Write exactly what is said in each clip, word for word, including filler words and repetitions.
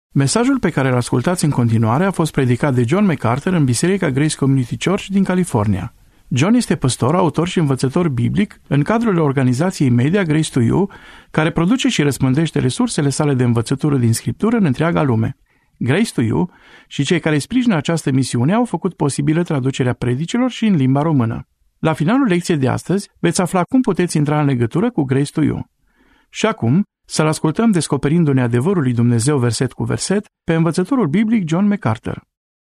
Mesajul pe care îl ascultați în continuare a fost predicat de John MacArthur în Biserica Grace Community Church din California. John este păstor, autor și învățător biblic în cadrul organizației media Grace to You, care produce și răspândește resursele sale de învățătură din Scriptură în întreaga lume. Grace to You și cei care sprijină această misiune au făcut posibilă traducerea predicilor și în limba română. La finalul lecției de astăzi veți afla cum puteți intra în legătură cu Grace to You. Și acum, să-l ascultăm descoperindu-ne adevărul lui Dumnezeu verset cu verset pe învățătorul biblic John MacArthur.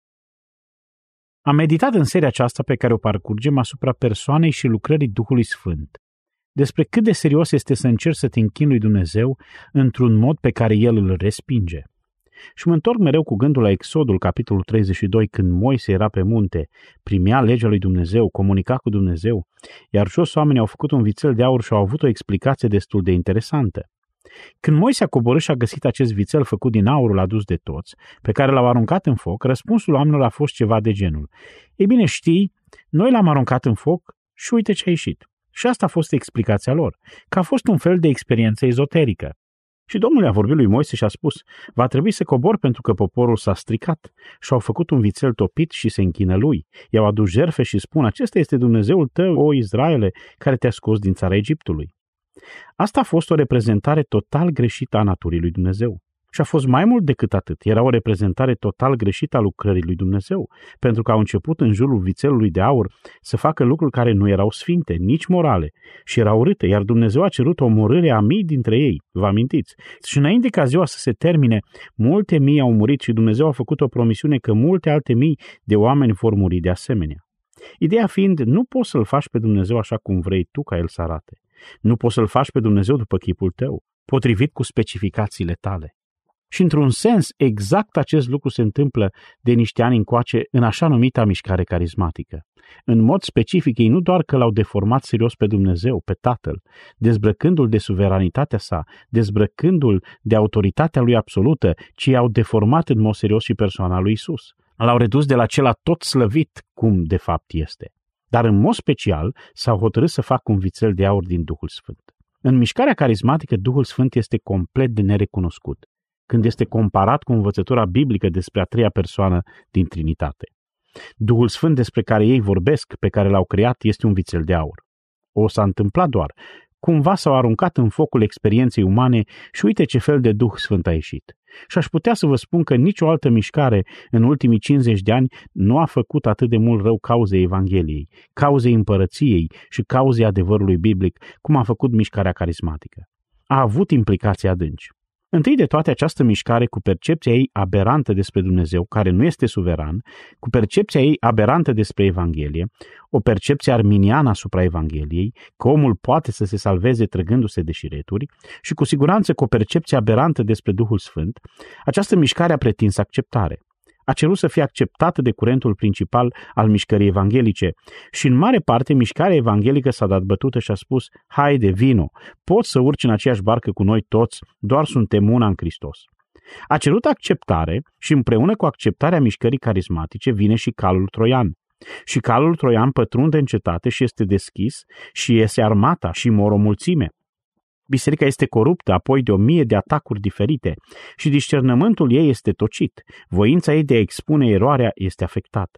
Am meditat în seria aceasta pe care o parcurgem asupra persoanei și lucrării Duhului Sfânt, despre cât de serios este să încerci să te închini lui Dumnezeu într-un mod pe care El îl respinge. Și mă întorc mereu cu gândul la Exodul, capitolul treizeci și doi, când Moise era pe munte, primea legea lui Dumnezeu, comunica cu Dumnezeu, iar jos oamenii au făcut un vițel de aur și au avut o explicație destul de interesantă. Când Moise a coborât și a găsit acest vițel făcut din aurul adus de toți, pe care l-au aruncat în foc, răspunsul oamenilor a fost ceva de genul: ei bine, știi, noi l-am aruncat în foc și uite ce a ieșit. Și asta a fost explicația lor, că a fost un fel de experiență ezoterică. Și Domnul a vorbit lui Moise și a spus: va trebui să cobor pentru că poporul s-a stricat și au făcut un vițel topit și se închină lui. I-au adus jertfe și spun: acesta este Dumnezeul tău, o Israele, care te-a scos din țara Egiptului. Asta a fost o reprezentare total greșită a naturii lui Dumnezeu. Și a fost mai mult decât atât. Era o reprezentare total greșită a lucrării lui Dumnezeu, pentru că au început în jurul vițelului de aur să facă lucruri care nu erau sfinte, nici morale, și erau urâte, iar Dumnezeu a cerut omorârea a mii dintre ei, vă amintiți? Și înainte ca ziua să se termine, multe mii au murit și Dumnezeu a făcut o promisiune că multe alte mii de oameni vor muri de asemenea. Ideea fiind, nu poți să-L faci pe Dumnezeu așa cum vrei tu ca El să arate. Nu poți să-L faci pe Dumnezeu după chipul tău, potrivit cu specificațiile tale. Și într-un sens, exact acest lucru se întâmplă de niște ani încoace în așa numita mișcare carismatică. În mod specific, ei nu doar că l-au deformat serios pe Dumnezeu, pe Tatăl, dezbrăcându-L de suveranitatea sa, dezbrăcându-L de autoritatea Lui absolută, ci i-au deformat în mod serios și persoana lui Isus. L-au redus de la cel tot slăvit, cum de fapt este. Dar în mod special s-au hotărât să facă un vițel de aur din Duhul Sfânt. În mișcarea carismatică, Duhul Sfânt este complet de nerecunoscut când este comparat cu învățătura biblică despre a treia persoană din Trinitate. Duhul Sfânt despre care ei vorbesc, pe care l-au creat, este un vițel de aur. O s-a întâmplat doar. Cumva s-au aruncat în focul experienței umane și uite ce fel de Duh Sfânt a ieșit. Și aș putea să vă spun că nicio altă mișcare în ultimii cincizeci de ani nu a făcut atât de mult rău cauzei Evangheliei, cauzei împărăției și cauzei adevărului biblic, cum a făcut mișcarea carismatică. A avut implicații adânci. Întâi de toate, această mișcare, cu percepția ei aberantă despre Dumnezeu, care nu este suveran, cu percepția ei aberantă despre Evanghelie, o percepție arminiană asupra Evangheliei, că omul poate să se salveze trăgându-se de șireturi, și cu siguranță cu o percepție aberantă despre Duhul Sfânt, această mișcare a pretins acceptare. A cerut să fie acceptată de curentul principal al mișcării evanghelice și în mare parte mișcarea evanghelică s-a dat bătută și a spus: haide, vino, poți să urci în aceeași barcă cu noi toți, doar suntem una în Hristos. A cerut acceptare și împreună cu acceptarea mișcării carismatice vine și calul troian. Și calul troian pătrunde în cetate și este deschis și iese armata și mor o mulțime. Biserica este coruptă apoi de o mie de atacuri diferite și discernământul ei este tocit, voința ei de a expune eroarea este afectată.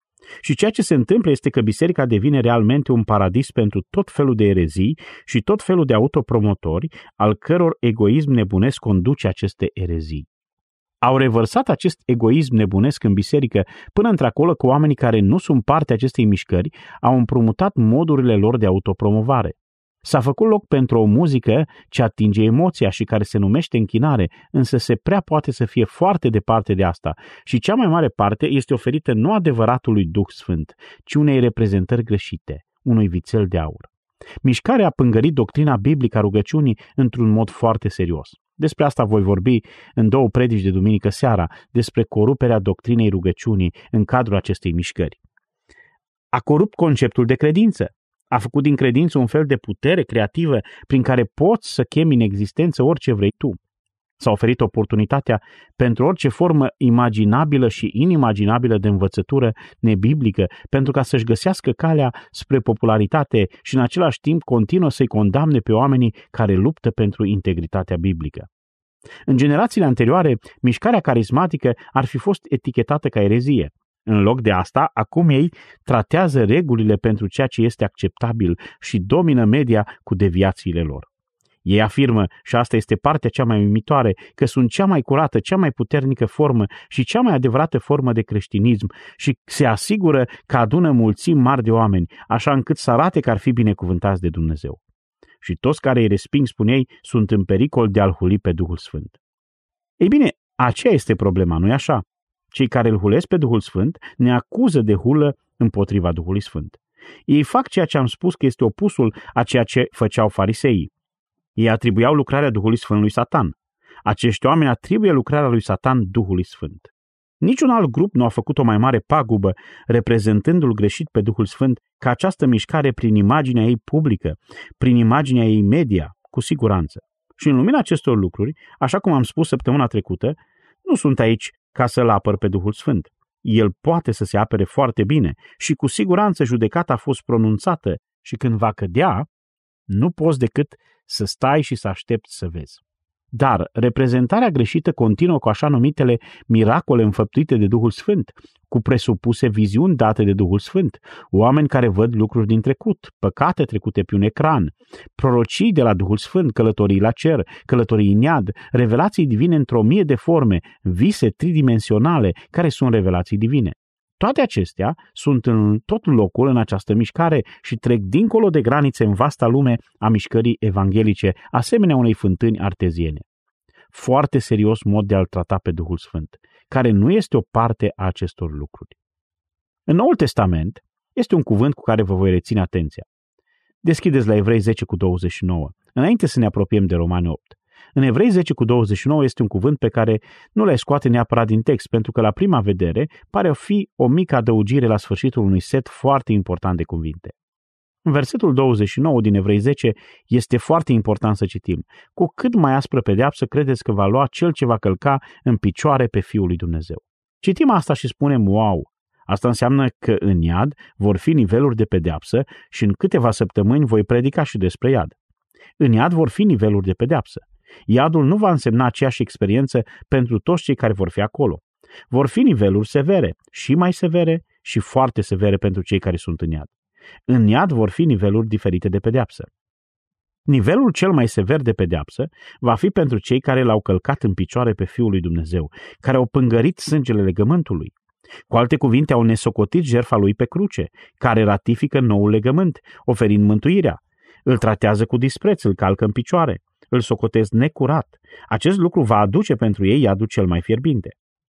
Și ceea ce se întâmplă este că biserica devine realmente un paradis pentru tot felul de erezii și tot felul de autopromotori, al căror egoism nebunesc conduce aceste erezii. Au revărsat acest egoism nebunesc în biserică până într-acolo că oamenii care nu sunt parte acestei mișcări au împrumutat modurile lor de autopromovare. S-a făcut loc pentru o muzică ce atinge emoția și care se numește închinare, însă se prea poate să fie foarte departe de asta și cea mai mare parte este oferită nu adevăratului Duh Sfânt, ci unei reprezentări greșite, unui vițel de aur. Mișcarea a pângărit doctrina biblică a rugăciunii într-un mod foarte serios. Despre asta voi vorbi în două predici de duminică seara, despre coruperea doctrinei rugăciunii în cadrul acestei mișcări. A corupt conceptul de credință. A făcut din credință un fel de putere creativă prin care poți să chemi în existență orice vrei tu. S-a oferit oportunitatea pentru orice formă imaginabilă și inimaginabilă de învățătură nebiblică pentru ca să-și găsească calea spre popularitate și în același timp continuă să-i condamne pe oamenii care luptă pentru integritatea biblică. În generațiile anterioare, mișcarea carismatică ar fi fost etichetată ca erezie. În loc de asta, acum ei tratează regulile pentru ceea ce este acceptabil și domină media cu deviațiile lor. Ei afirmă, și asta este partea cea mai uimitoare, că sunt cea mai curată, cea mai puternică formă și cea mai adevărată formă de creștinism și se asigură că adună mulțimi mari de oameni, așa încât să arate că ar fi binecuvântați de Dumnezeu. Și toți care îi resping, spun ei, sunt în pericol de a-L huli pe Duhul Sfânt. Ei bine, aceea este problema, nu-i așa? Cei care îl hulesc pe Duhul Sfânt ne acuză de hulă împotriva Duhului Sfânt. Ei fac ceea ce am spus că este opusul a ceea ce făceau fariseii. Ei atribuiau lucrarea Duhului Sfânt lui Satan. Acești oameni atribuie lucrarea lui Satan Duhului Sfânt. Niciun alt grup nu a făcut o mai mare pagubă, reprezentându-l greșit pe Duhul Sfânt, ca această mișcare prin imaginea ei publică, prin imaginea ei media, cu siguranță. Și în lumina acestor lucruri, așa cum am spus săptămâna trecută, nu sunt aici ca să-l apăr pe Duhul Sfânt. El poate să se apere foarte bine și cu siguranță judecata a fost pronunțată și când va cădea, nu poți decât să stai și să aștepți să vezi. Dar reprezentarea greșită continuă cu așa numitele miracole înfăptuite de Duhul Sfânt, cu presupuse viziuni date de Duhul Sfânt, oameni care văd lucruri din trecut, păcate trecute pe un ecran, prorocii de la Duhul Sfânt, călătorii la cer, călătorii în iad, revelații divine într-o mie de forme, vise tridimensionale care sunt revelații divine. Toate acestea sunt în tot locul în această mișcare și trec dincolo de granițe în vasta lume a mișcării evanghelice, asemenea unei fântâni arteziene. Foarte serios mod de a-L trata pe Duhul Sfânt, care nu este o parte a acestor lucruri. În Noul Testament este un cuvânt cu care vă voi reține atenția. Deschideți la Evrei zece cu douăzeci și nouă, înainte să ne apropiem de Romani opt. În Evrei zece cu douăzeci și nouă este un cuvânt pe care nu l-ai scoate neapărat din text, pentru că la prima vedere pare a fi o mică adăugire la sfârșitul unui set foarte important de cuvinte. În versetul douăzeci și nouă din Evrei zece este foarte important să citim. Cu cât mai aspră pedeapsă credeți că va lua cel ce va călca în picioare pe Fiul lui Dumnezeu. Citim asta și spunem wow! Asta înseamnă că în iad vor fi niveluri de pedeapsă și în câteva săptămâni voi predica și despre iad. În iad vor fi niveluri de pedeapsă. Iadul nu va însemna aceeași experiență pentru toți cei care vor fi acolo. Vor fi niveluri severe, și mai severe și foarte severe pentru cei care sunt în iad. În iad vor fi niveluri diferite de pedeapsă. Nivelul cel mai sever de pedeapsă va fi pentru cei care l-au călcat în picioare pe Fiul lui Dumnezeu, care au pângărit sângele legământului. Cu alte cuvinte, au nesocotit jertfa lui pe cruce, care ratifică noul legământ, oferind mântuirea. Îl tratează cu dispreț, îl calcă în picioare, îl socotesc necurat. Acest lucru va aduce pentru ei iadul cel mai fierbinte.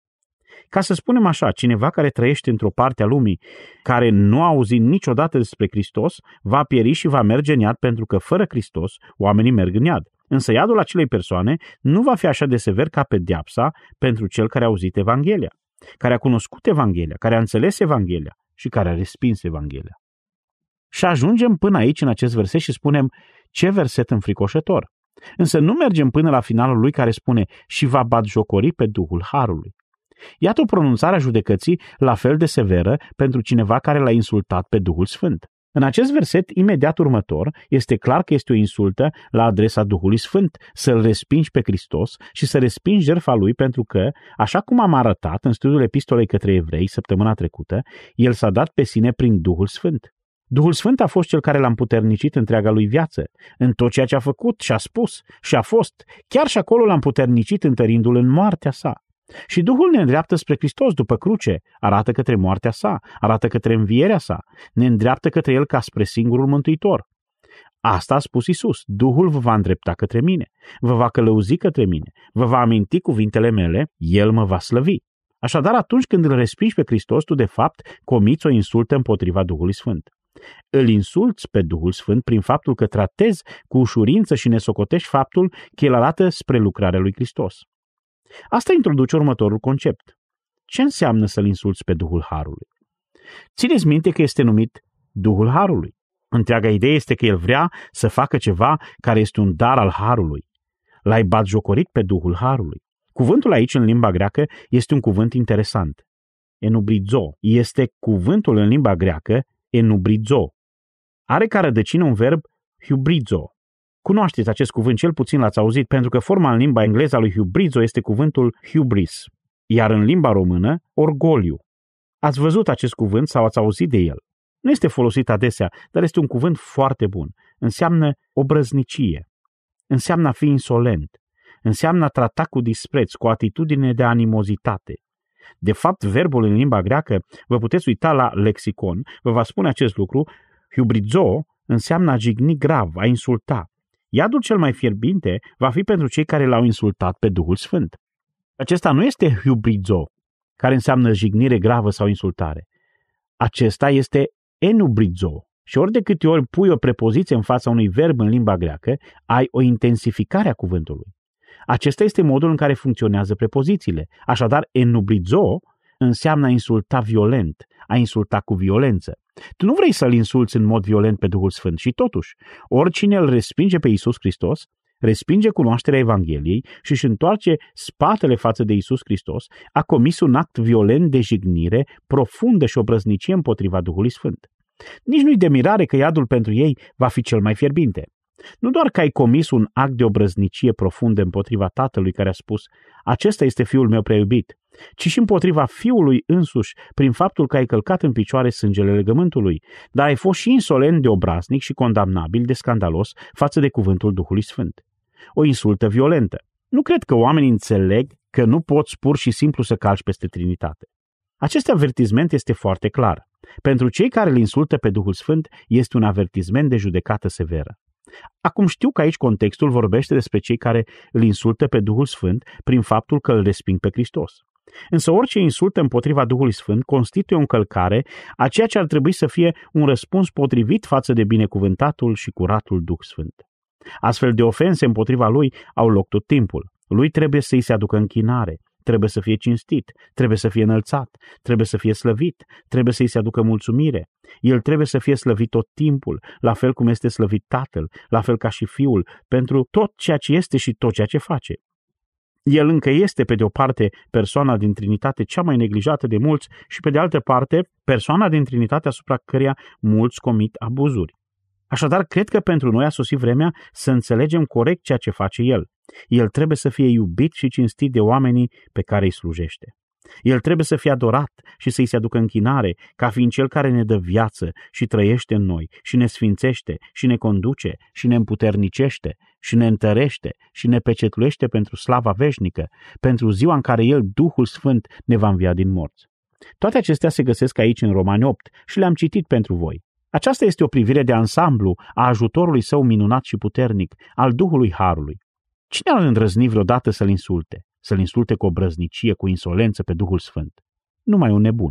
Ca să spunem așa, cineva care trăiește într-o parte a lumii, care nu a auzit niciodată despre Hristos, va pieri și va merge în iad, pentru că fără Hristos oamenii merg în iad. Însă iadul acelei persoane nu va fi așa de sever ca pedeapsa pentru cel care a auzit Evanghelia, care a cunoscut Evanghelia, care a înțeles Evanghelia și care a respins Evanghelia. Și ajungem până aici în acest verset și spunem, ce verset înfricoșător! Însă nu mergem până la finalul lui care spune și va batjocori pe Duhul Harului. Iată o pronunțare a judecății la fel de severă pentru cineva care l-a insultat pe Duhul Sfânt. În acest verset imediat următor este clar că este o insultă la adresa Duhului Sfânt, să-L respingi pe Hristos și să respingi jertfa Lui, pentru că, așa cum am arătat în studiul epistolei către evrei săptămâna trecută, El s-a dat pe sine prin Duhul Sfânt. Duhul Sfânt a fost cel care l-a împuternicit întreaga lui viață, în tot ceea ce a făcut și a spus și a fost, chiar și acolo l-a împuternicit întărindu-l în moartea sa. Și Duhul ne îndreaptă spre Hristos după cruce, arată către moartea sa, arată către învierea sa, ne îndreaptă către El ca spre singurul Mântuitor. Asta a spus Iisus, Duhul vă va îndrepta către mine, vă va călăuzi către mine, vă va aminti cuvintele mele, El mă va slăvi. Așadar, atunci când îl respingi pe Hristos, tu de fapt comiți o insultă împotriva Duhului Sfânt. Îl insulți pe Duhul Sfânt prin faptul că tratezi cu ușurință și nesocotești faptul că El arată spre lucrarea lui Hristos. Asta introduce următorul concept. Ce înseamnă să-L insulți pe Duhul Harului? Țineți minte că este numit Duhul Harului. Întreaga idee este că El vrea să facă ceva care este un dar al Harului. L-ai batjocorit pe Duhul Harului. Cuvântul aici în limba greacă este un cuvânt interesant. Enubrizo. Este cuvântul în limba greacă enubrizo. Are ca rădăcină un verb hybrizo. Cunoașteți acest cuvânt, cel puțin l-ați auzit, pentru că forma în limba engleză a lui hybrizo este cuvântul hubris, iar în limba română, orgoliu. Ați văzut acest cuvânt sau ați auzit de el. Nu este folosit adesea, dar este un cuvânt foarte bun. Înseamnă obrăznicie, înseamnă a fi insolent, înseamnă a trata cu dispreț, cu o atitudine de animozitate. De fapt, verbul în limba greacă, vă puteți uita la lexicon, vă va spune acest lucru, hybrizo înseamnă a jigni grav, a insulta. Iadul cel mai fierbinte va fi pentru cei care l-au insultat pe Duhul Sfânt. Acesta nu este hybrizo, care înseamnă jignire gravă sau insultare. Acesta este enubrizo. Și ori de câte ori pui o prepoziție în fața unui verb în limba greacă, ai o intensificare a cuvântului. Acesta este modul în care funcționează prepozițiile. Așadar, enubrizo înseamnă a insulta violent, a insulta cu violență. Tu nu vrei să-L insulți în mod violent pe Duhul Sfânt și totuși, oricine îl respinge pe Iisus Hristos, respinge cunoașterea Evangheliei și își întoarce spatele față de Iisus Hristos, a comis un act violent de jignire, profundă și obrăznicie împotriva Duhului Sfânt. Nici nu-i de mirare că iadul pentru ei va fi cel mai fierbinte. Nu doar că ai comis un act de obrăznicie profundă împotriva Tatălui care a spus, acesta este Fiul meu prea iubit, ci și împotriva Fiului însuși prin faptul că ai călcat în picioare sângele legământului, dar ai fost și insolent de obraznic și condamnabil de scandalos față de cuvântul Duhului Sfânt. O insultă violentă. Nu cred că oamenii înțeleg că nu poți pur și simplu să calci peste Trinitate. Acest avertisment este foarte clar. Pentru cei care îl insultă pe Duhul Sfânt este un avertisment de judecată severă. Acum știu că aici contextul vorbește despre cei care îl insultă pe Duhul Sfânt prin faptul că îl resping pe Hristos. Însă orice insultă împotriva Duhului Sfânt constituie o încălcare a ceea ce ar trebui să fie un răspuns potrivit față de binecuvântatul și curatul Duh Sfânt. Astfel de ofense împotriva lui au loc tot timpul. Lui trebuie să-i se aducă închinare, trebuie să fie cinstit, trebuie să fie înălțat, trebuie să fie slăvit, trebuie să-i se aducă mulțumire. El trebuie să fie slăvit tot timpul, la fel cum este slăvit Tatăl, la fel ca și Fiul, pentru tot ceea ce este și tot ceea ce face. El încă este, pe de o parte, persoana din Trinitate cea mai neglijată de mulți și, pe de altă parte, persoana din Trinitate asupra căreia mulți comit abuzuri. Așadar, cred că pentru noi a sosit vremea să înțelegem corect ceea ce face El. El trebuie să fie iubit și cinstit de oamenii pe care îi slujește. El trebuie să fie adorat și să-i se aducă închinare, ca fiind Cel care ne dă viață și trăiește în noi și ne sfințește și ne conduce și ne împuternicește și ne întărește și ne pecetluiește pentru slava veșnică, pentru ziua în care El, Duhul Sfânt, ne va învia din morți. Toate acestea se găsesc aici în Romani opt și le-am citit pentru voi. Aceasta este o privire de ansamblu a ajutorului Său minunat și puternic, al Duhului Harului. Cine ar îndrăzni vreodată să-L insulte? Să-L insulte cu obrăznicie, cu insolență pe Duhul Sfânt? Numai un nebun.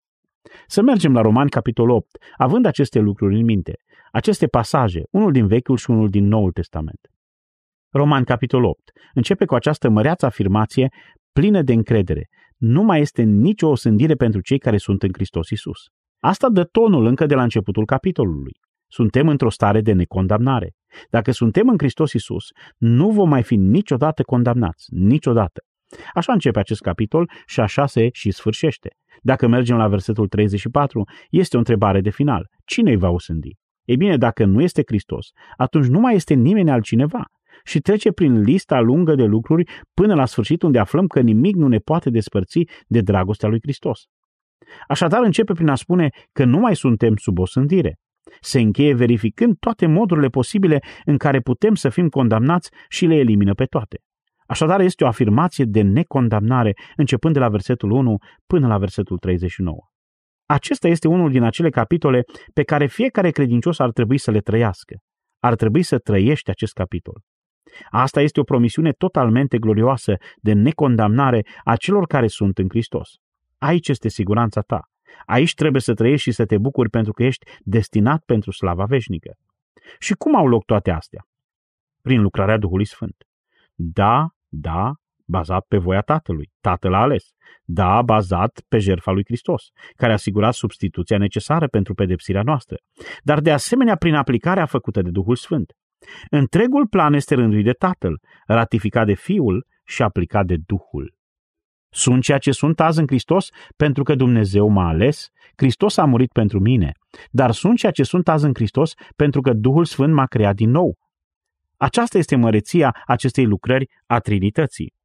Să mergem la Romani, capitolul opt, având aceste lucruri în minte, aceste pasaje, unul din Vechiul și unul din Noul Testament. Romani, capitolul opt, începe cu această măreață afirmație plină de încredere. Nu mai este nicio osândire pentru cei care sunt în Hristos Iisus. Asta dă tonul încă de la începutul capitolului. Suntem într-o stare de necondamnare. Dacă suntem în Hristos Iisus, nu vom mai fi niciodată condamnați, niciodată. Așa începe acest capitol și așa se și sfârșește. Dacă mergem la versetul treizeci și patru, este o întrebare de final. Cine îi va osândi? Ei bine, dacă nu este Hristos, atunci nu mai este nimeni altcineva și trece prin lista lungă de lucruri până la sfârșit, unde aflăm că nimic nu ne poate despărți de dragostea lui Hristos. Așadar începe prin a spune că nu mai suntem sub osândire. Se încheie verificând toate modurile posibile în care putem să fim condamnați și le elimină pe toate. Așadar este o afirmație de necondamnare începând de la versetul unu până la versetul treizeci și nouă. Acesta este unul din acele capitole pe care fiecare credincios ar trebui să le trăiască. Ar trebui să trăiești acest capitol. Asta este o promisiune totalmente glorioasă de necondamnare a celor care sunt în Hristos. Aici este siguranța ta. Aici trebuie să trăiești și să te bucuri pentru că ești destinat pentru slava veșnică. Și cum au loc toate astea? Prin lucrarea Duhului Sfânt. Da, da, bazat pe voia Tatălui. Tatăl a ales. Da, bazat pe jertfa lui Hristos, care a asigurat substituția necesară pentru pedepsirea noastră, dar de asemenea prin aplicarea făcută de Duhul Sfânt. Întregul plan este rânduit de Tatăl, ratificat de Fiul și aplicat de Duhul. Sunt ceea ce sunt azi în Hristos pentru că Dumnezeu m-a ales, Hristos a murit pentru mine, dar sunt ceea ce sunt azi în Hristos pentru că Duhul Sfânt m-a creat din nou. Aceasta este măreția acestei lucrări a Trinității.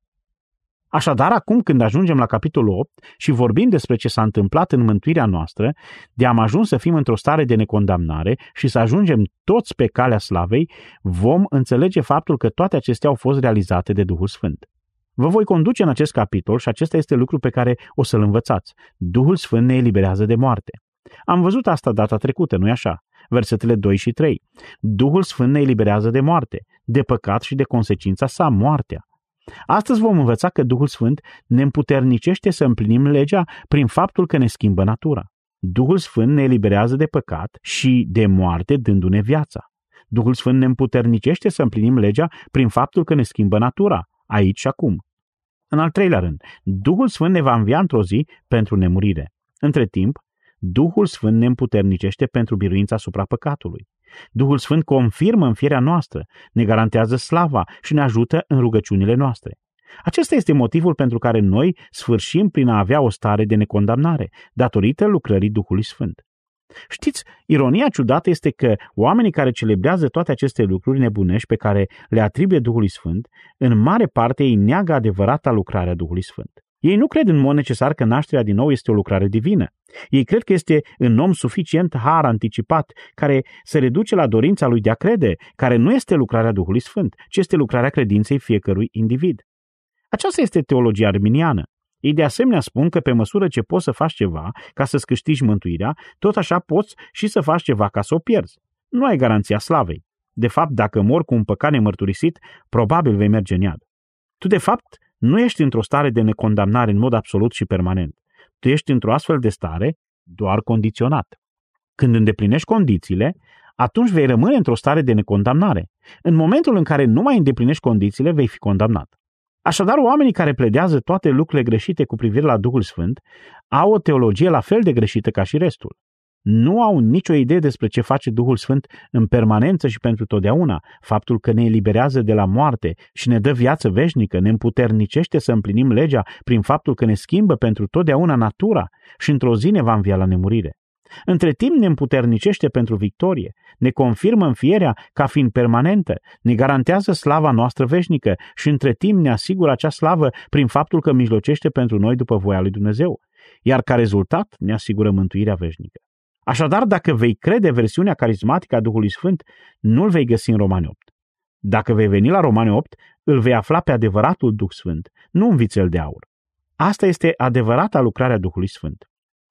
Așadar, acum când ajungem la capitolul opt și vorbim despre ce s-a întâmplat în mântuirea noastră, de am ajuns să fim într-o stare de necondamnare și să ajungem toți pe calea slavei, vom înțelege faptul că toate acestea au fost realizate de Duhul Sfânt. Vă voi conduce în acest capitol și acesta este lucru pe care o să-l învățați. Duhul Sfânt ne eliberează de moarte. Am văzut asta data trecută, nu-i așa? Versetele doi și trei. Duhul Sfânt ne eliberează de moarte, de păcat și de consecința sa, moartea. Astăzi vom învăța că Duhul Sfânt ne împuternicește să împlinim legea prin faptul că ne schimbă natura. Duhul Sfânt ne eliberează de păcat și de moarte dându-ne viața. Duhul Sfânt ne împuternicește să împlinim legea prin faptul că ne schimbă natura, aici și acum. În al treilea rând, Duhul Sfânt ne va învia într-o zi pentru nemurire. Între timp, Duhul Sfânt ne împuternicește pentru biruința asupra păcatului. Duhul Sfânt confirmă înfierea noastră, ne garantează slava și ne ajută în rugăciunile noastre. Acesta este motivul pentru care noi sfârșim prin a avea o stare de necondamnare, datorită lucrării Duhului Sfânt. Știți, ironia ciudată este că oamenii care celebrează toate aceste lucruri nebunești pe care le atribuie Duhului Sfânt, în mare parte ei neagă adevărata lucrare a Duhului Sfânt. Ei nu cred în mod necesar că nașterea din nou este o lucrare divină. Ei cred că este în om suficient har anticipat, care se reduce la dorința lui de a crede, care nu este lucrarea Duhului Sfânt, ci este lucrarea credinței fiecărui individ. Aceasta este teologia arminiană. Ei de asemenea spun că pe măsură ce poți să faci ceva ca să-ți câștigi mântuirea, tot așa poți și să faci ceva ca să o pierzi. Nu ai garanția slavei. De fapt, dacă mori cu un păcat nemărturisit, probabil vei merge în iad. Tu, de fapt, nu ești într-o stare de necondamnare în mod absolut și permanent. Tu ești într-o astfel de stare doar condiționat. Când îndeplinești condițiile, atunci vei rămâne într-o stare de necondamnare. În momentul în care nu mai îndeplinești condițiile, vei fi condamnat. Așadar, oamenii care pledează toate lucrurile greșite cu privire la Duhul Sfânt au o teologie la fel de greșită ca și restul. Nu au nicio idee despre ce face Duhul Sfânt în permanență și pentru totdeauna, faptul că ne eliberează de la moarte și ne dă viață veșnică, ne împuternicește să împlinim legea prin faptul că ne schimbă pentru totdeauna natura și într-o zi ne va învia la nemurire. Între timp ne împuternicește pentru victorie, ne confirmă înfierea ca fiind permanentă, ne garantează slava noastră veșnică și între timp ne asigură acea slavă prin faptul că mijlocește pentru noi după voia lui Dumnezeu, iar ca rezultat ne asigură mântuirea veșnică. Așadar, dacă vei crede versiunea carismatică a Duhului Sfânt, nu-l vei găsi în Romani opt. Dacă vei veni la Romani opt, îl vei afla pe adevăratul Duh Sfânt, nu un vițel de aur. Asta este adevărata lucrare a Duhului Sfânt.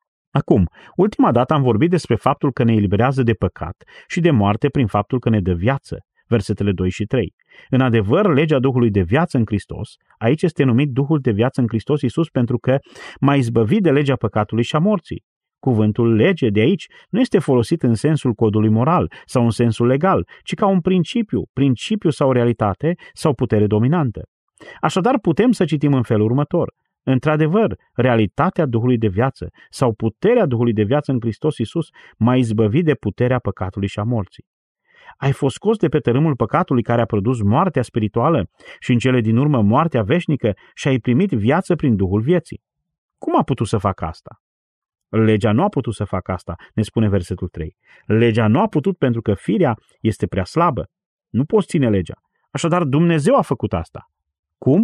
Acum, ultima dată am vorbit despre faptul că ne eliberează de păcat și de moarte prin faptul că ne dă viață, versetele doi și trei. În adevăr, legea Duhului de viață în Hristos, aici este numit Duhul de viață în Hristos Iisus pentru că m-a izbăvit de legea păcatului și a morții. Cuvântul lege de aici nu este folosit în sensul codului moral sau în sensul legal, ci ca un principiu, principiu sau realitate sau putere dominantă. Așadar, putem să citim în felul următor. Într-adevăr, realitatea Duhului de viață sau puterea Duhului de viață în Hristos Iisus m-a izbăvit de puterea păcatului și a morții. Ai fost scos de pe tărâmul păcatului care a produs moartea spirituală și în cele din urmă moartea veșnică și ai primit viață prin Duhul vieții. Cum a putut să facă asta? Legea nu a putut să facă asta, ne spune versetul trei. Legea nu a putut pentru că firea este prea slabă. Nu poți ține legea. Așadar, Dumnezeu a făcut asta. Cum?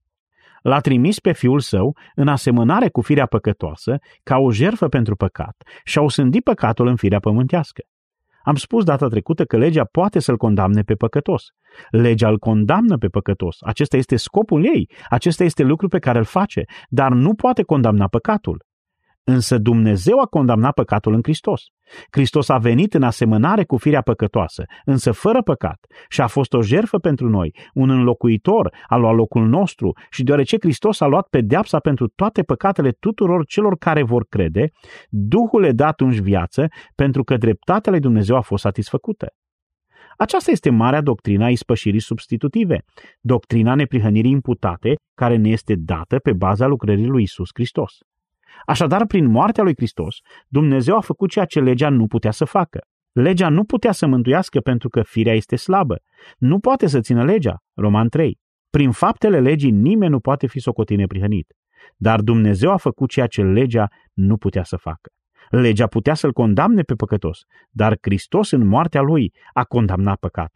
L-a trimis pe Fiul Său în asemănare cu firea păcătoasă ca o jertfă pentru păcat și a osândit păcatul în firea pământească. Am spus data trecută că legea poate să-l condamne pe păcătos. Legea îl condamnă pe păcătos. Acesta este scopul ei. Acesta este lucru pe care îl face, dar nu poate condamna păcatul. Însă Dumnezeu a condamnat păcatul în Hristos. Hristos a venit în asemănare cu firea păcătoasă, însă fără păcat, și a fost o jertfă pentru noi, un înlocuitor, a luat locul nostru, și deoarece Hristos a luat pedeapsa pentru toate păcatele tuturor celor care vor crede, Duhul le dă atunci viață, pentru că dreptatea lui Dumnezeu a fost satisfăcută. Aceasta este marea doctrina a ispășirii substitutive, doctrina neprihănirii imputate, care ne este dată pe baza lucrării lui Iisus Hristos. Așadar, prin moartea lui Hristos, Dumnezeu a făcut ceea ce legea nu putea să facă. Legea nu putea să mântuiască pentru că firea este slabă. Nu poate să țină legea, Roman trei. Prin faptele legii nimeni nu poate fi socotit neprihănit. Dar Dumnezeu a făcut ceea ce legea nu putea să facă. Legea putea să-l condamne pe păcătos, dar Hristos în moartea lui a condamnat păcatul.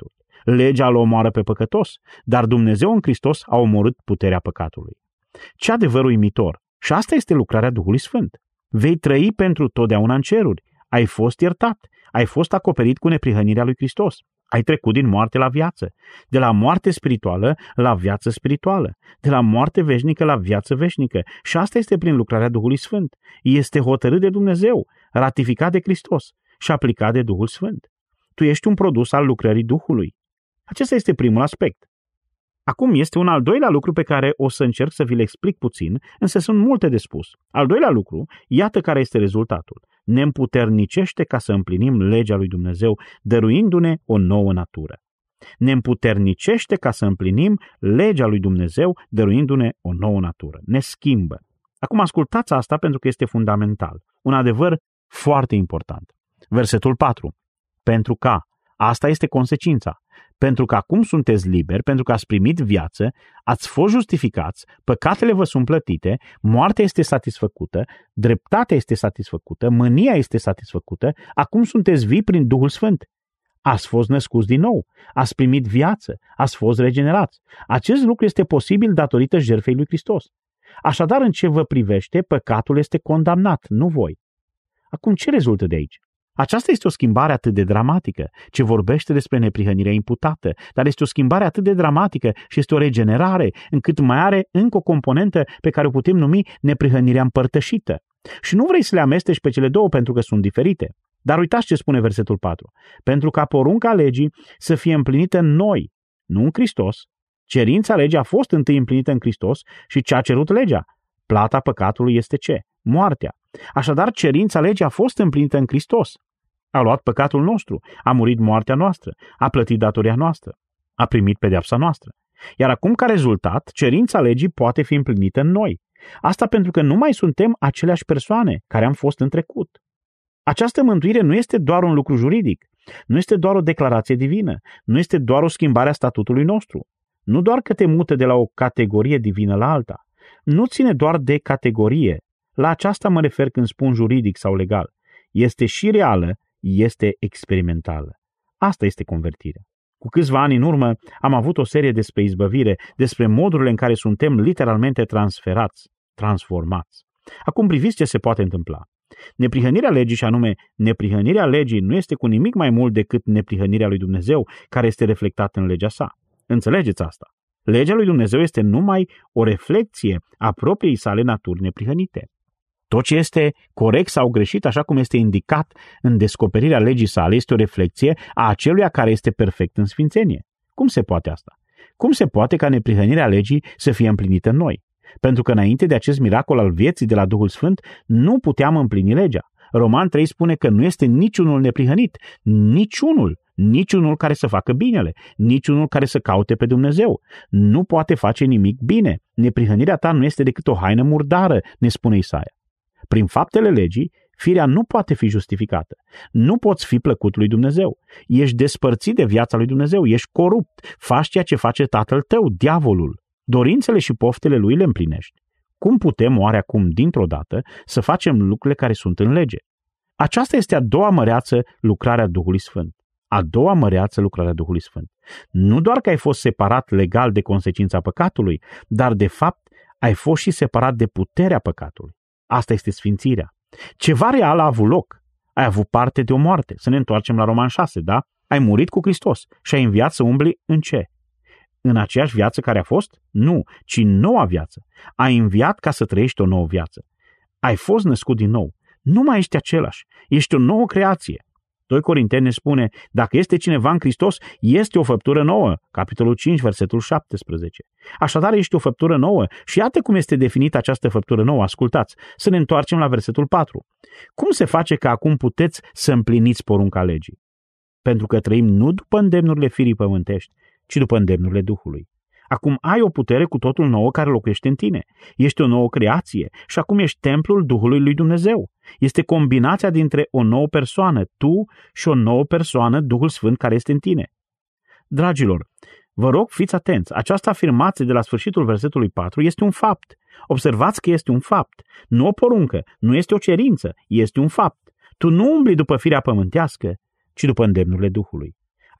Legea îl omoară pe păcătos, dar Dumnezeu în Hristos a omorât puterea păcatului. Ce adevăr uimitor! Și asta este lucrarea Duhului Sfânt. Vei trăi pentru totdeauna în ceruri. Ai fost iertat, ai fost acoperit cu neprihănirea lui Hristos. Ai trecut din moarte la viață, de la moarte spirituală la viață spirituală, de la moarte veșnică la viață veșnică. Și asta este prin lucrarea Duhului Sfânt. Este hotărât de Dumnezeu, ratificat de Hristos și aplicat de Duhul Sfânt. Tu ești un produs al lucrării Duhului. Acesta este primul aspect. Acum este un al doilea lucru pe care o să încerc să vi-l explic puțin, însă sunt multe de spus. Al doilea lucru, iată care este rezultatul. Ne împuternicește ca să împlinim legea lui Dumnezeu, dăruindu-ne o nouă natură. Ne împuternicește ca să împlinim legea lui Dumnezeu, dăruindu-ne o nouă natură. Ne schimbă. Acum ascultați asta pentru că este fundamental. Un adevăr foarte important. Versetul patru. Pentru ca, asta este consecința, pentru că acum sunteți liberi, pentru că ați primit viață, ați fost justificați, păcatele vă sunt plătite, moartea este satisfăcută, dreptatea este satisfăcută, mânia este satisfăcută, acum sunteți vii prin Duhul Sfânt. Ați fost născuți din nou, ați primit viață, ați fost regenerați. Acest lucru este posibil datorită jertfei lui Hristos. Așadar, în ce vă privește, păcatul este condamnat, nu voi. Acum, ce rezultă de aici? Aceasta este o schimbare atât de dramatică, ce vorbește despre neprihănirea imputată, dar este o schimbare atât de dramatică și este o regenerare, încât mai are încă o componentă pe care o putem numi neprihănirea împărtășită. Și nu vrei să le amesteci pe cele două pentru că sunt diferite. Dar uitați ce spune versetul patru. Pentru ca porunca legii să fie împlinită în noi, nu în Hristos. Cerința legii a fost întâi împlinită în Hristos și ce a cerut legea? Plata păcatului este ce? Moartea. Așadar, cerința legii a fost împlinită în Hristos. A luat păcatul nostru, a murit moartea noastră, a plătit datoria noastră, a primit pedeapsa noastră. Iar acum, ca rezultat, cerința legii poate fi împlinită în noi. Asta pentru că nu mai suntem aceleași persoane care am fost în trecut. Această mântuire nu este doar un lucru juridic, nu este doar o declarație divină, nu este doar o schimbare a statutului nostru, nu doar că te mută de la o categorie divină la alta, nu ține doar de categorie. La aceasta mă refer când spun juridic sau legal. Este și reală, este experimentală. Asta este convertirea. Cu câțiva ani în urmă am avut o serie despre izbăvire, despre modurile în care suntem literalmente transferați, transformați. Acum priviți ce se poate întâmpla. Neprihănirea legii, și anume neprihănirea legii, nu este cu nimic mai mult decât neprihănirea lui Dumnezeu, care este reflectată în legea sa. Înțelegeți asta? Legea lui Dumnezeu este numai o reflecție a propriei sale naturi neprihănite. Tot ce este corect sau greșit, așa cum este indicat în descoperirea legii sale, este o reflecție a aceluia care este perfect în sfințenie. Cum se poate asta? Cum se poate ca neprihănirea legii să fie împlinită în noi? Pentru că înainte de acest miracol al vieții de la Duhul Sfânt, nu puteam împlini legea. Roman trei spune că nu este niciunul neprihănit, niciunul, niciunul care să facă binele, niciunul care să caute pe Dumnezeu. Nu poate face nimic bine. Neprihănirea ta nu este decât o haină murdară, ne spune Isaia. Prin faptele legii, firea nu poate fi justificată. Nu poți fi plăcut lui Dumnezeu. Ești despărțit de viața lui Dumnezeu, ești corupt, faci ceea ce face tatăl tău, diavolul. Dorințele și poftele lui le împlinești. Cum putem oare acum, dintr-o dată, să facem lucrurile care sunt în lege? Aceasta este a doua măreață lucrarea Duhului Sfânt. A doua măreață lucrarea Duhului Sfânt. Nu doar că ai fost separat legal de consecința păcatului, dar de fapt ai fost și separat de puterea păcatului. Asta este sfințirea. Ceva real a avut loc. Ai avut parte de o moarte. Să ne întoarcem la Roman șase, da? Ai murit cu Hristos și ai înviat să umbli în ce? În aceeași viață care a fost? Nu, ci în noua viață. Ai înviat ca să trăiești o nouă viață. Ai fost născut din nou. Nu mai ești același. Ești o nouă creație. doi Corinteni ne spune, dacă este cineva în Hristos, este o făptură nouă. Capitolul cinci, versetul șaptesprezece. Așadar, ești o făptură nouă și iată cum este definită această făptură nouă. Ascultați, să ne întoarcem la versetul patru. Cum se face că acum puteți să împliniți porunca legii? Pentru că trăim nu după îndemnurile firii pământești, ci după îndemnurile Duhului. Acum ai o putere cu totul nouă care locuiește în tine. Ești o nouă creație și acum ești templul Duhului lui Dumnezeu. Este combinația dintre o nouă persoană, tu, și o nouă persoană, Duhul Sfânt care este în tine. Dragilor, vă rog, fiți atenți. Această afirmație de la sfârșitul versetului patru este un fapt. Observați că este un fapt. Nu o poruncă, nu este o cerință, este un fapt. Tu nu umbli după firea pământească, ci după îndemnurile Duhului.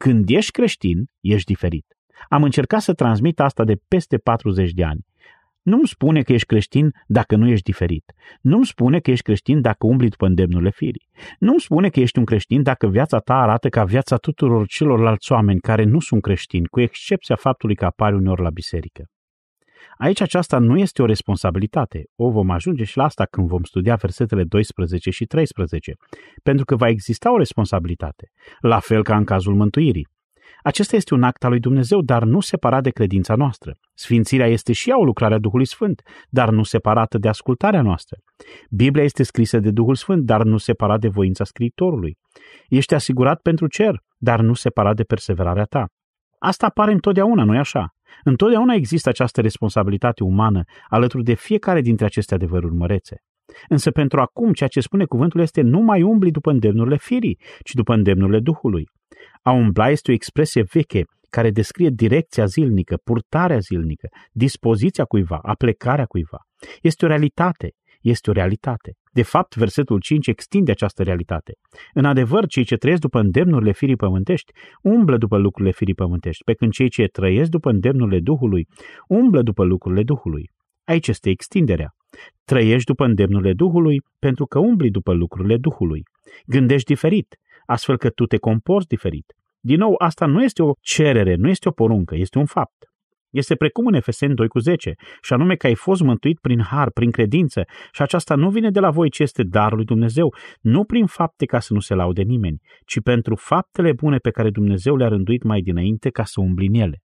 Când ești creștin, ești diferit. Am încercat să transmit asta de peste patruzeci de ani. Nu-mi spune că ești creștin dacă nu ești diferit. Nu-mi spune că ești creștin dacă umbli după îndemnurile firii. Nu-mi spune că ești un creștin dacă viața ta arată ca viața tuturor celorlalți oameni care nu sunt creștini, cu excepția faptului că apari uneori la biserică. Aici aceasta nu este o responsabilitate. O vom ajunge și la asta când vom studia versetele doisprezece și treisprezece, pentru că va exista o responsabilitate, la fel ca în cazul mântuirii. Acesta este un act al lui Dumnezeu, dar nu separat de credința noastră. Sfințirea este și ea o lucrare a Duhului Sfânt, dar nu separată de ascultarea noastră. Biblia este scrisă de Duhul Sfânt, dar nu separat de voința scriitorului. Ești asigurat pentru cer, dar nu separat de perseverarea ta. Asta apare întotdeauna, nu-i așa? Întotdeauna există această responsabilitate umană alături de fiecare dintre aceste adevăruri mărețe. Însă pentru acum, ceea ce spune cuvântul este nu mai umbli după îndemnurile firii, ci după îndemnurile Duhului. A umbla este o expresie veche care descrie direcția zilnică, purtarea zilnică, dispoziția cuiva, aplecarea cuiva. Este o realitate, este o realitate. De fapt, versetul cinci extinde această realitate. În adevăr, cei ce trăiesc după îndemnurile firii pământești umblă după lucrurile firii pământești, pe când cei ce trăiesc după îndemnurile Duhului umblă după lucrurile Duhului. Aici este extinderea. Trăiești după îndemnurile Duhului pentru că umbli după lucrurile Duhului. Gândești diferit, astfel că tu te comporți diferit. Din nou, asta nu este o cerere, nu este o poruncă, este un fapt. Este precum în Efeseni doi cu zece, și anume că ai fost mântuit prin har, prin credință, și aceasta nu vine de la voi, ci este darul lui Dumnezeu, nu prin fapte ca să nu se laude nimeni, ci pentru faptele bune pe care Dumnezeu le-a rânduit mai dinainte ca să umbli în ele.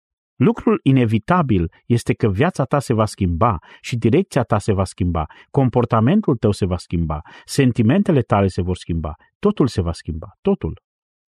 Lucrul inevitabil este că viața ta se va schimba și direcția ta se va schimba, comportamentul tău se va schimba, sentimentele tale se vor schimba, totul se va schimba, totul.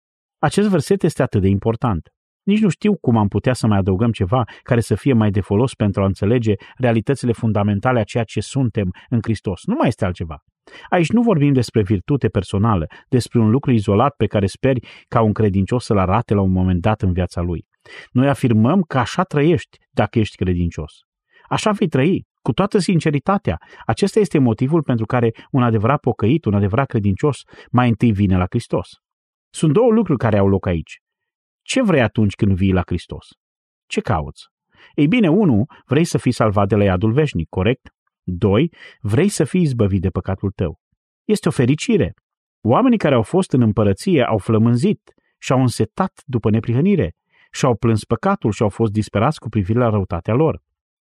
Acest verset este atât de important. Nici nu știu cum am putea să mai adăugăm ceva care să fie mai de folos pentru a înțelege realitățile fundamentale a ceea ce suntem în Hristos. Nu mai este altceva. Aici nu vorbim despre virtute personală, despre un lucru izolat pe care speri ca un credincios să-l arate la un moment dat în viața lui. Noi afirmăm că așa trăiești dacă ești credincios. Așa vei trăi, cu toată sinceritatea. Acesta este motivul pentru care un adevărat pocăit, un adevărat credincios, mai întâi vine la Hristos. Sunt două lucruri care au loc aici. Ce vrei atunci când vii la Hristos? Ce cauți? Ei bine, unu, vrei să fii salvat de la iadul veșnic, corect? Doi, vrei să fii izbăvit de păcatul tău. Este o fericire. Oamenii care au fost în împărăție au flămânzit și-au însetat după neprihănire, și-au plâns păcatul și au fost disperați cu privire la răutatea lor.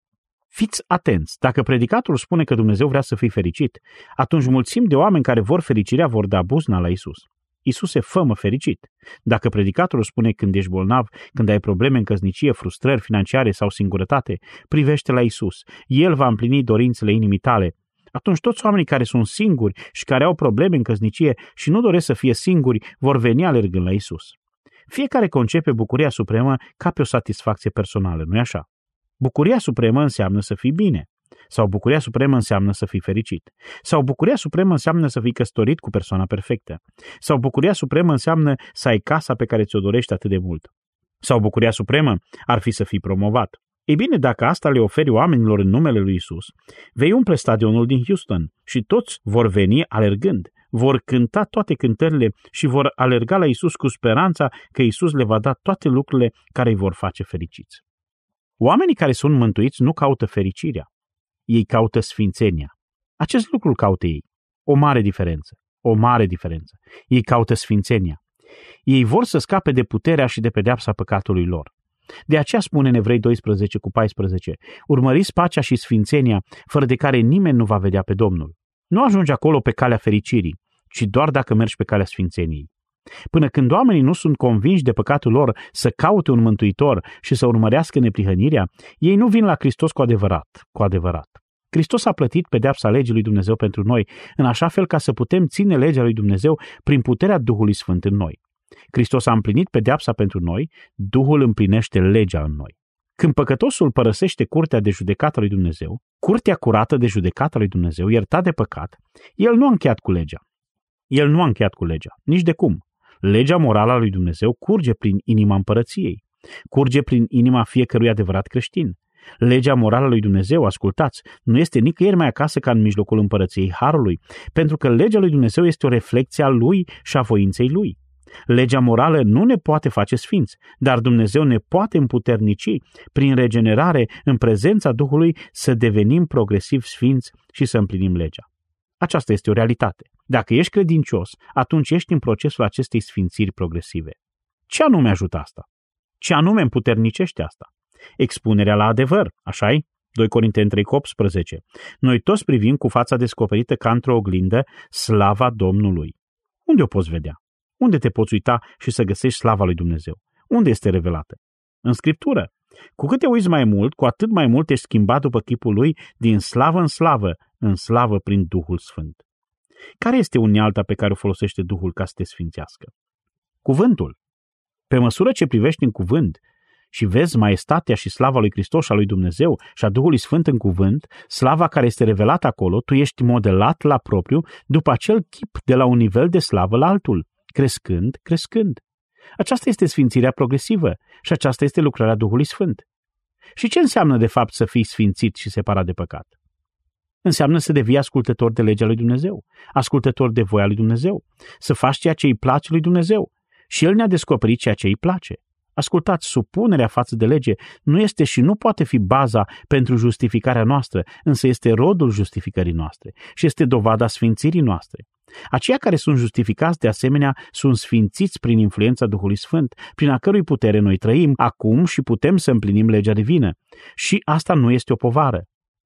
Fiți atenți, dacă predicatorul spune că Dumnezeu vrea să fii fericit, atunci mulțimi de oameni care vor fericirea vor da buzna la Isus. Iisuse, fă-mă fericit. Dacă predicatorul spune când ești bolnav, când ai probleme în căsnicie, frustrări financiare sau singurătate, privește la Isus. El va împlini dorințele inimii tale. Atunci toți oamenii care sunt singuri și care au probleme în căsnicie și nu doresc să fie singuri, vor veni alergând la Isus. Fiecare concepe bucuria supremă ca pe o satisfacție personală, nu-i așa? Bucuria supremă înseamnă să fii bine. Sau bucuria supremă înseamnă să fii fericit. Sau bucuria supremă înseamnă să fii căsătorit cu persoana perfectă. Sau bucuria supremă înseamnă să ai casa pe care ți-o dorești atât de mult. Sau bucuria supremă ar fi să fii promovat. Ei bine, dacă asta le oferi oamenilor în numele lui Isus, vei umple stadionul din Houston și toți vor veni alergând. Vor cânta toate cântările și vor alerga la Isus cu speranța că Isus le va da toate lucrurile care îi vor face fericiți. Oamenii care sunt mântuiți nu caută fericirea. Ei caută sfințenia. Acest lucru caută ei. O mare diferență. O mare diferență. Ei caută sfințenia. Ei vor să scape de puterea și de pedeapsa păcatului lor. De aceea spune în Evrei doisprezece cu paisprezece, urmăriți pacea și sfințenia, fără de care nimeni nu va vedea pe Domnul. Nu ajungi acolo pe calea fericirii, ci doar dacă mergi pe calea sfințeniei. Până când oamenii nu sunt convinși de păcatul lor să caute un mântuitor și să urmărească neprihănirea, ei nu vin la Hristos cu adevărat, cu adevărat. Hristos a plătit pedeapsa legii lui Dumnezeu pentru noi, în așa fel ca să putem ține legea lui Dumnezeu prin puterea Duhului Sfânt în noi. Hristos a împlinit pedeapsa pentru noi, Duhul împlinește legea în noi. Când păcătosul părăsește curtea de judecată lui Dumnezeu, curtea curată de judecată lui Dumnezeu, iertat de păcat, el nu a încheiat cu legea. El nu a încheiat cu legea, nici de cum. Legea morală a lui Dumnezeu curge prin inima împărăției, curge prin inima fiecărui adevărat creștin. Legea morală a lui Dumnezeu, ascultați, nu este nicăieri mai acasă ca în mijlocul împărăției Harului, pentru că legea lui Dumnezeu este o reflecție a lui și a voinței lui. Legea morală nu ne poate face sfinți, dar Dumnezeu ne poate împuternici prin regenerare în prezența Duhului să devenim progresiv sfinți și să împlinim legea. Aceasta este o realitate. Dacă ești credincios, atunci ești în procesul acestei sfințiri progresive. Ce anume ajută asta? Ce anume împuternicește asta? Expunerea la adevăr, așa-i? doi Corinteni trei optsprezece. Noi toți privim cu fața descoperită ca într-o oglindă slava Domnului. Unde o poți vedea? Unde te poți uita și să găsești slava lui Dumnezeu? Unde este revelată? În Scriptură. Cu cât te uiți mai mult, cu atât mai mult ești schimbat după chipul lui din slavă în slavă, în slavă prin Duhul Sfânt. Care este unealta pe care o folosește Duhul ca să te sfințească? Cuvântul. Pe măsură ce privești în cuvânt și vezi maestatea și slava lui Hristos și a lui Dumnezeu și a Duhului Sfânt în cuvânt, slava care este revelată acolo, tu ești modelat la propriu după acel chip de la un nivel de slavă la altul, crescând, crescând. Aceasta este sfințirea progresivă și aceasta este lucrarea Duhului Sfânt. Și ce înseamnă de fapt să fii sfințit și separat de păcat? Înseamnă să devii ascultător de legea lui Dumnezeu, ascultător de voia lui Dumnezeu, să faci ceea ce îi place lui Dumnezeu. Și El ne-a descoperit ceea ce îi place. Ascultați, supunerea față de lege nu este și nu poate fi baza pentru justificarea noastră, însă este rodul justificării noastre și este dovada sfințirii noastre. Aceia care sunt justificați de asemenea sunt sfințiți prin influența Duhului Sfânt, prin a cărui putere noi trăim acum și putem să împlinim legea divină. Și asta nu este o povară.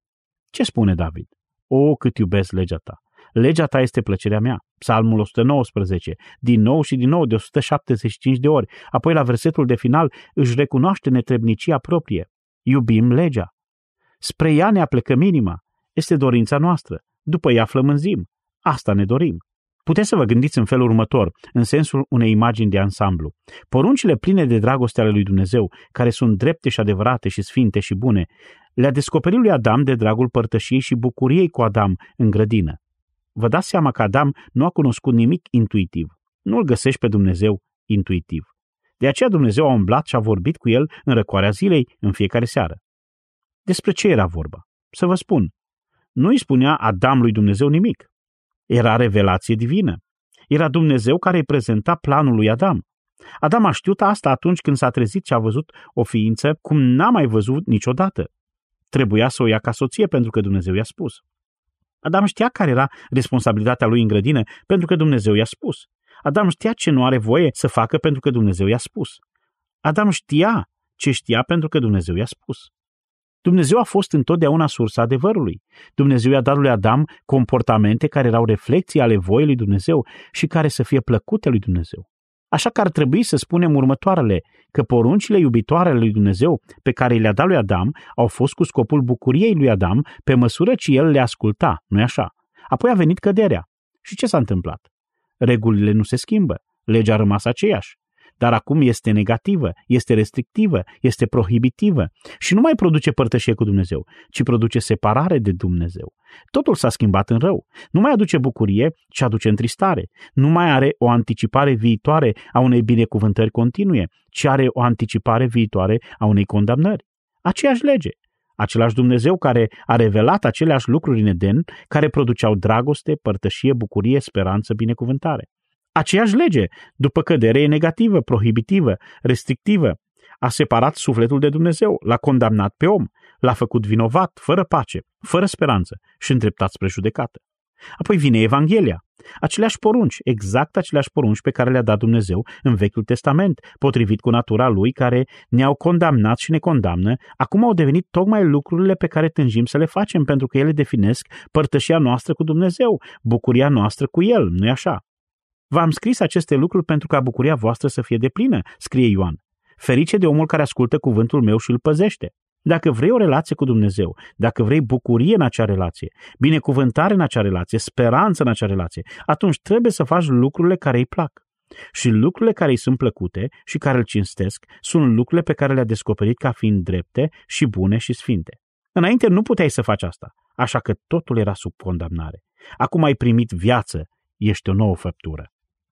Ce spune David? O, cât iubesc legea ta! Legea ta este plăcerea mea. Psalmul o sută nouăsprezece, din nou și din nou de o sută șaptezeci și cinci de ori. Apoi la versetul de final își recunoaște netrebnicia proprie. Iubim legea. Spre ea ne aplecăm inima. Este dorința noastră. După ea flămânzim. Asta ne dorim. Puteți să vă gândiți în felul următor, în sensul unei imagini de ansamblu. Poruncile pline de dragoste ale lui Dumnezeu, care sunt drepte și adevărate și sfinte și bune, le-a descoperit lui Adam de dragul părtășiei și bucuriei cu Adam în grădină. Vă dați seama că Adam nu a cunoscut nimic intuitiv. Nu-L găsești pe Dumnezeu intuitiv. De aceea Dumnezeu a umblat și a vorbit cu el în răcoarea zilei, în fiecare seară. Despre ce era vorba? Să vă spun. Nu îi spunea Adam lui Dumnezeu nimic. Era revelație divină. Era Dumnezeu care îi prezenta planul lui Adam. Adam a știut asta atunci când s-a trezit și a văzut o ființă cum n-a mai văzut niciodată. Trebuia să o ia ca soție pentru că Dumnezeu i-a spus. Adam știa care era responsabilitatea lui în grădină pentru că Dumnezeu i-a spus. Adam știa ce nu are voie să facă pentru că Dumnezeu i-a spus. Adam știa ce știa pentru că Dumnezeu i-a spus. Dumnezeu a fost întotdeauna sursa adevărului. Dumnezeu i-a dat lui Adam comportamente care erau reflecții ale voii lui Dumnezeu și care să fie plăcute lui Dumnezeu. Așa că ar trebui să spunem următoarele, că poruncile iubitoare ale lui Dumnezeu pe care le-a dat lui Adam au fost cu scopul bucuriei lui Adam pe măsură ce el le asculta, nu-i așa? Apoi a venit căderea. Și ce s-a întâmplat? Regulile nu se schimbă, legea a rămas aceeași. Dar acum este negativă, este restrictivă, este prohibitivă și nu mai produce părtășie cu Dumnezeu, ci produce separare de Dumnezeu. Totul s-a schimbat în rău. Nu mai aduce bucurie, ci aduce întristare. Nu mai are o anticipare viitoare a unei binecuvântări continue, ci are o anticipare viitoare a unei condamnări. Aceeași lege. Același Dumnezeu care a revelat aceleași lucruri în Eden, care produceau dragoste, părtășie, bucurie, speranță, binecuvântare. Aceeași lege, după cădere, e negativă, prohibitivă, restrictivă. A separat sufletul de Dumnezeu, l-a condamnat pe om, l-a făcut vinovat, fără pace, fără speranță și îndreptat spre judecată. Apoi vine Evanghelia, aceleași porunci, exact aceleași porunci pe care le-a dat Dumnezeu în Vechiul Testament, potrivit cu natura Lui, care ne-au condamnat și ne condamnă, acum au devenit tocmai lucrurile pe care tânjim să le facem, pentru că ele definesc părtășia noastră cu Dumnezeu, bucuria noastră cu El, nu-i așa? V-am scris aceste lucruri pentru ca bucuria voastră să fie deplină, scrie Ioan. Ferice de omul care ascultă cuvântul meu și îl păzește. Dacă vrei o relație cu Dumnezeu, dacă vrei bucurie în acea relație, binecuvântare în acea relație, speranță în acea relație, atunci trebuie să faci lucrurile care îi plac. Și lucrurile care îi sunt plăcute și care îl cinstesc sunt lucrurile pe care le-a descoperit ca fiind drepte și bune și sfinte. Înainte nu puteai să faci asta, așa că totul era sub condamnare. Acum ai primit viață, ești o nouă făptură.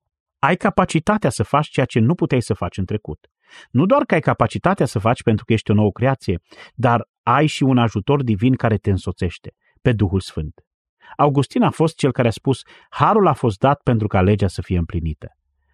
Ai capacitatea să faci ceea ce nu puteai să faci în trecut. Nu doar că ai capacitatea să faci pentru că ești o nouă creație, dar ai și un ajutor divin care te însoțește, pe Duhul Sfânt. Augustin a fost cel care a spus, harul a fost dat pentru ca legea să fie împlinită.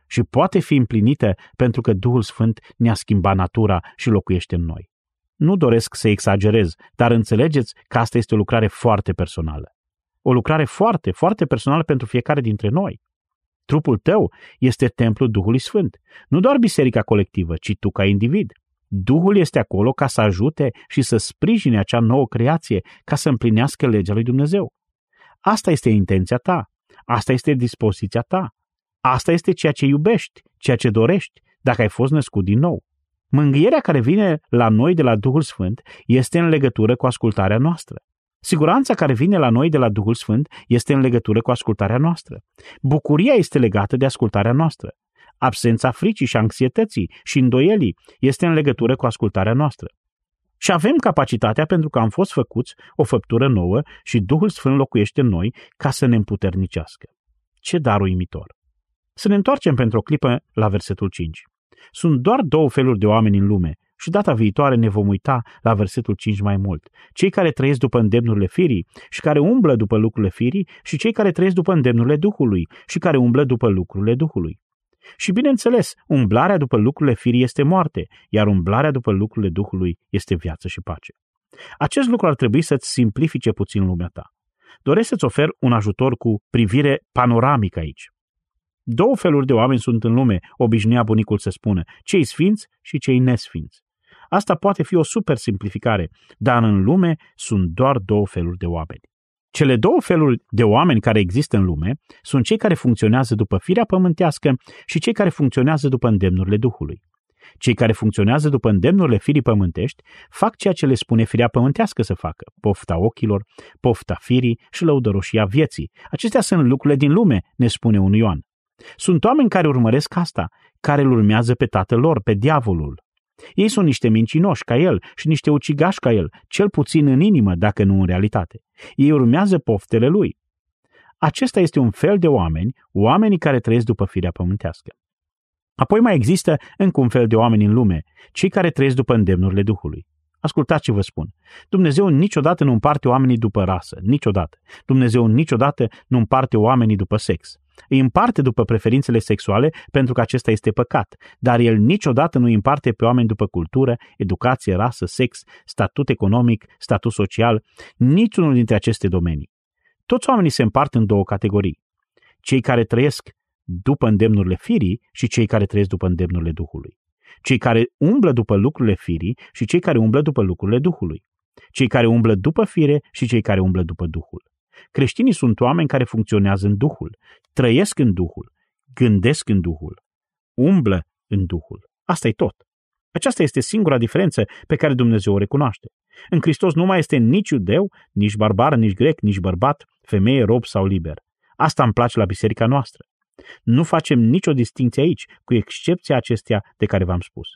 și poate fi împlinită pentru că Duhul Sfânt ne-a schimbat natura și locuiește în noi. Nu doresc să exagerez, dar înțelegeți că asta este o lucrare foarte personală. O lucrare foarte, foarte personală pentru fiecare dintre noi. Trupul tău este templul Duhului Sfânt, nu doar biserica colectivă, ci tu ca individ. Duhul este acolo ca să ajute și să sprijine acea nouă creație, ca să împlinească legea lui Dumnezeu. Asta este intenția ta, asta este dispoziția ta, asta este ceea ce iubești, ceea ce dorești, dacă ai fost născut din nou. Mângâierea care vine la noi de la Duhul Sfânt este în legătură cu ascultarea noastră. Siguranța care vine la noi de la Duhul Sfânt este în legătură cu ascultarea noastră. Bucuria este legată de ascultarea noastră. Absența fricii și anxietății și îndoielii este în legătură cu ascultarea noastră. Și avem capacitatea pentru că am fost făcuți o făptură nouă și Duhul Sfânt locuiește în noi ca să ne împuternicească. Ce dar uimitor! Să ne întoarcem pentru o clipă la versetul cinci. Sunt doar două feluri de oameni în lume și data viitoare ne vom uita la versetul cinci mai mult. Cei care trăiesc după îndemnurile firii și care umblă după lucrurile firii și cei care trăiesc după îndemnurile Duhului și care umblă după lucrurile Duhului. Și bineînțeles, umblarea după lucrurile firii este moarte, iar umblarea după lucrurile Duhului este viață și pace. Acest lucru ar trebui să-ți simplifice puțin lumea ta. Doresc să-ți ofer un ajutor cu privire panoramică aici. Două feluri de oameni sunt în lume, obișnuia bunicul să spună, cei sfinți și cei nesfinți. Asta poate fi o super simplificare, dar în lume sunt doar două feluri de oameni. Cele două feluri de oameni care există în lume sunt cei care funcționează după firea pământească și cei care funcționează după îndemnurile Duhului. Cei care funcționează după îndemnurile firii pământești fac ceea ce le spune firea pământească să facă, pofta ochilor, pofta firii și lăudăroșia vieții. Acestea sunt lucrurile din lume, ne spune unu Ioan. Sunt oameni care urmăresc asta, care îl urmează pe tatăl lor, pe diavolul. Ei sunt niște mincinoși ca el și niște ucigași ca el, cel puțin în inimă, dacă nu în realitate. Ei urmează poftele lui. Acesta este un fel de oameni, oamenii care trăiesc după firea pământească. Apoi mai există încă un fel de oameni în lume, cei care trăiesc după îndemnurile Duhului. Ascultați ce vă spun. Dumnezeu niciodată nu împarte oamenii după rasă, niciodată. Dumnezeu niciodată nu împarte oamenii după sex. Îi împarte după preferințele sexuale pentru că acesta este păcat, dar El niciodată nu îi împarte pe oameni după cultură, educație, rasă, sex, statut economic, statut social, niciunul dintre aceste domenii. Toți oamenii se împart în două categorii. Cei care trăiesc după îndemnurile firii și cei care trăiesc după îndemnurile Duhului. Cei care umblă după lucrurile firii și cei care umblă după lucrurile Duhului. Cei care umblă după fire și cei care umblă după Duhul. Creștinii sunt oameni care funcționează în Duhul, trăiesc în Duhul, gândesc în Duhul, umblă în Duhul. Asta e tot. Aceasta este singura diferență pe care Dumnezeu o recunoaște. În Hristos nu mai este nici iudeu, nici barbar, nici grec, nici bărbat, femeie, rob sau liber. Asta îmi place la biserica noastră. Nu facem nicio distinție aici, cu excepția acesteia de care v-am spus.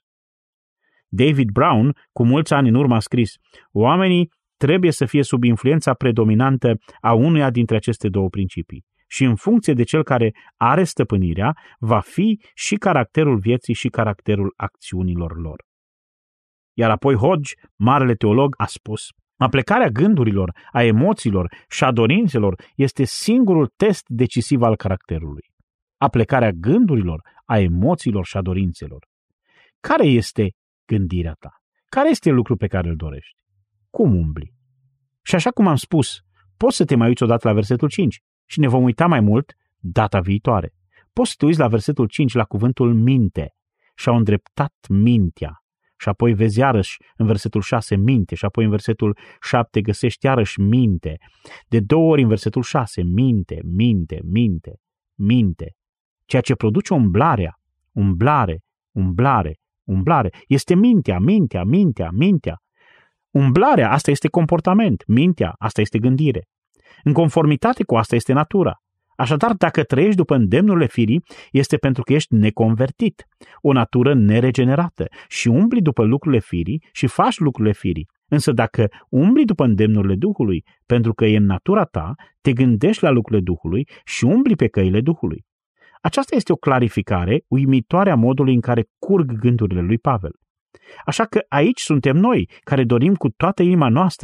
David Brown, cu mulți ani în urmă, a scris: oamenii trebuie să fie sub influența predominantă a unuia dintre aceste două principii și în funcție de cel care are stăpânirea, va fi și caracterul vieții și caracterul acțiunilor lor. Iar apoi Hodge, marele teolog, a spus: aplecarea gândurilor, a emoțiilor și a dorințelor este singurul test decisiv al caracterului. Aplecarea gândurilor, a emoțiilor și a dorințelor. Care este gândirea ta? Care este lucrul pe care îl dorești? Cum umbli? Și așa cum am spus, poți să te mai uiți odată la versetul cinci și ne vom uita mai mult data viitoare. Poți să te uiți la versetul cinci la cuvântul minte și-au îndreptat mintea. Și apoi vezi iarăși în versetul șase minte și apoi în versetul șapte găsești iarăși minte. De două ori în versetul șase, minte, minte, minte, minte. Ceea ce produce umblarea, umblare, umblare, umblare, este mintea, mintea, mintea, mintea. Umblarea, asta este comportament, mintea, asta este gândire. În conformitate cu asta este natura. Așadar, dacă trăiești după îndemnurile firii, este pentru că ești neconvertit, o natură neregenerată și umbli după lucrurile firii și faci lucrurile firii. Însă dacă umbli după îndemnurile Duhului, pentru că e în natura ta, te gândești la lucrurile Duhului și umbli pe căile Duhului. Aceasta este o clarificare uimitoare a modului în care curg gândurile lui Pavel. Așa că aici suntem noi, care dorim cu toată inima noastră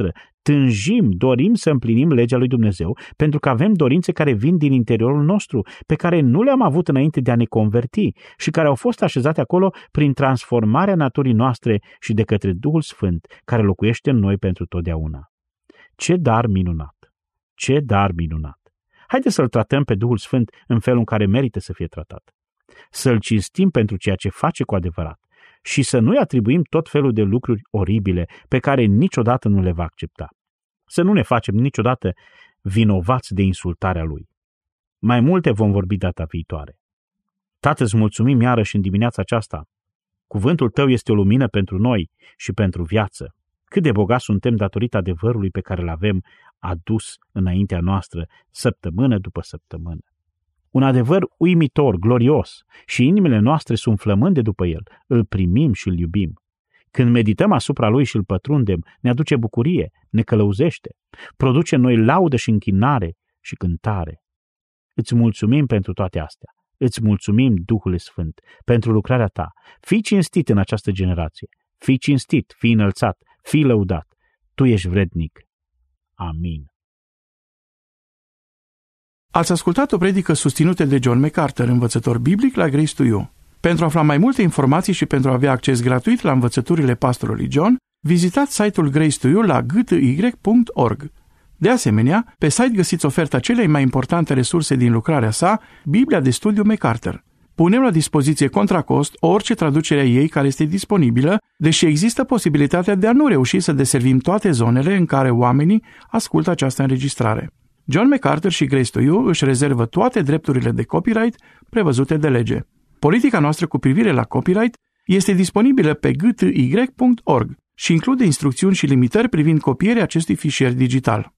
tânjim, dorim să împlinim legea lui Dumnezeu, pentru că avem dorințe care vin din interiorul nostru, pe care nu le-am avut înainte de a ne converti și care au fost așezate acolo prin transformarea naturii noastre și de către Duhul Sfânt, care locuiește în noi pentru totdeauna. Ce dar minunat! Ce dar minunat! Haideți să-L tratăm pe Duhul Sfânt în felul în care merită să fie tratat. Să-L cinstim pentru ceea ce face cu adevărat și să nu-i atribuim tot felul de lucruri oribile pe care niciodată nu le va accepta. Să nu ne facem niciodată vinovați de insultarea Lui. Mai multe vom vorbi data viitoare. Tată, îți mulțumim iarăși în dimineața aceasta. Cuvântul Tău este o lumină pentru noi și pentru viață. Cât de bogați suntem datorită adevărului pe care îl avem adus înaintea noastră săptămână după săptămână. Un adevăr uimitor, glorios, și inimile noastre sunt flămânde după el. Îl primim și îl iubim. Când medităm asupra lui și îl pătrundem, ne aduce bucurie, ne călăuzește, produce în noi laudă și închinare și cântare. Îți mulțumim pentru toate astea. Îți mulțumim, Duhule Sfânt, pentru lucrarea ta. Fii cinstit în această generație. Fii cinstit, fii înălțat, fii lăudat. Tu ești vrednic. Amin. Ați ascultat o predică susținută de John MacArthur, învățător biblic la Grace to You. Pentru a afla mai multe informații și pentru a avea acces gratuit la învățăturile pastorului John, vizitați site-ul Grace to You la g t y punct org. De asemenea, pe site găsiți oferta celei mai importante resurse din lucrarea sa, Biblia de studiu MacArthur. Punem la dispoziție contra cost orice traducere a ei care este disponibilă, deși există posibilitatea de a nu reuși să deservim toate zonele în care oamenii ascultă această înregistrare. John MacArthur și Grace to You își rezervă toate drepturile de copyright prevăzute de lege. Politica noastră cu privire la copyright este disponibilă pe g t y punct org și include instrucțiuni și limitări privind copierea acestui fișier digital.